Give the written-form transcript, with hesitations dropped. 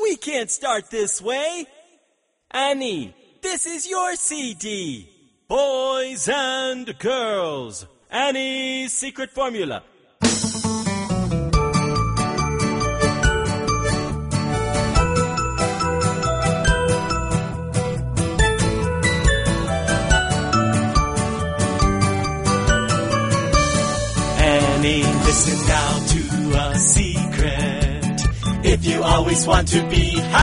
We can't start this way. Annie, this is your CD. Boys and girls. Annie's secret formula. Annie, listen now to a secret. If you always want to be